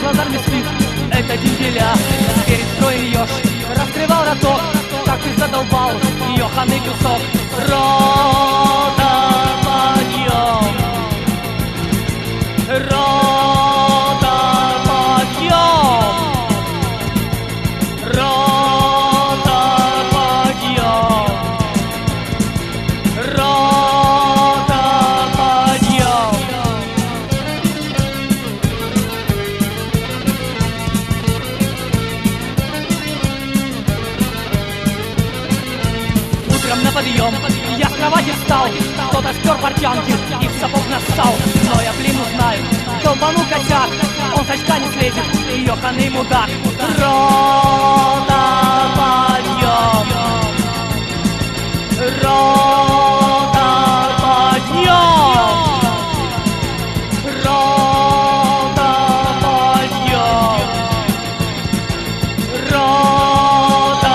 плазарный спит, это дюбеля. Перед строем еж раскрывал роток, как ты задолбал, ёханый кусок. Рота, подъем, рота, подъем, рота, подъем, рота, подъем. Утром на подъем я с кровати встал, кто-то стер портянки и в сапог нассал. Но я, блин, узнаю, долбану косяк, он с очка не слезет, ёханый мудак. Рота, подъем, рота, подъем, рота, подъем, рота.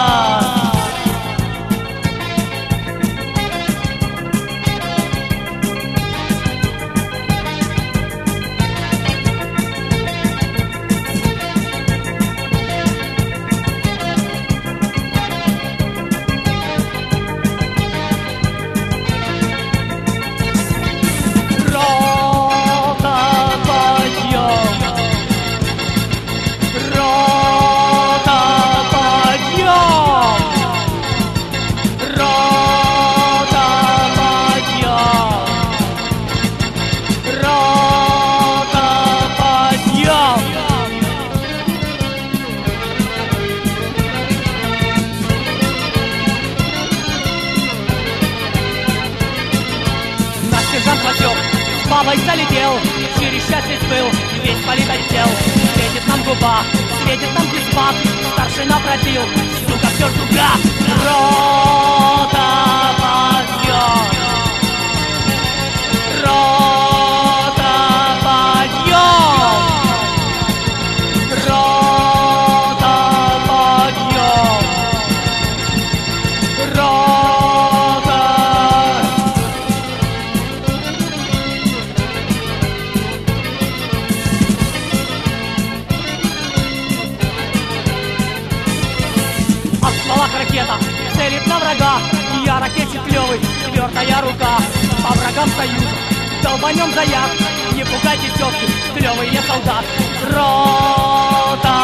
Сержант Васек с бабой залетел, через счастье был, весь полетел. Светит нам губа, светит нам диспат, старшина пробил, сука, все туга. Рота, подъем, рота, подъем, рота, подъем, рота. От ствола ракета целит на врага, я ракетчик клёвый, твердая рука. По врагам союза долбанем за яд, не пугайте тётки, клёвый я солдат. Рота,